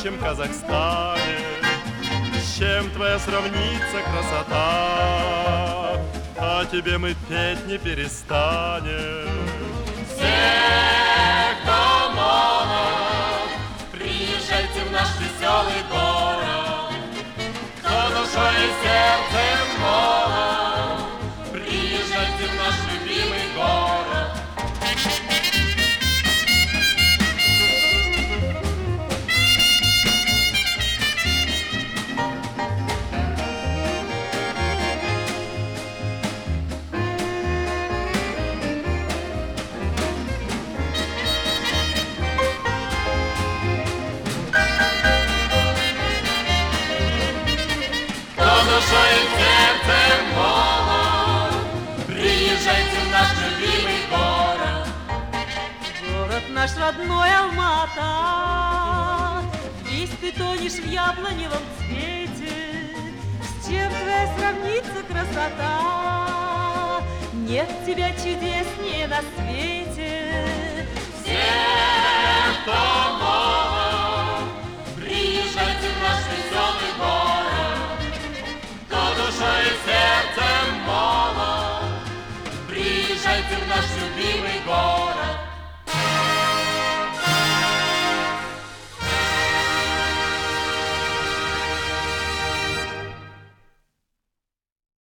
горячем Казахстане. С чем твоя сравнится красота, о тебе мы петь не перестанем. Все, кто молод, приезжайте в наш веселый город. Кто душой и сердцем молод, приезжайте в наш любимый город. Душой и сердцем молод, приезжайте в наш любимый город. Город наш родной Алмата, весь ты тонешь в яблоневом цвете. С чем твоя сравнится красота? Нет тебя чудеснее на свете. Все, кто молод, приезжайте в наш веселый город. Душой и сердцем молод, приезжайте в наш любимый город.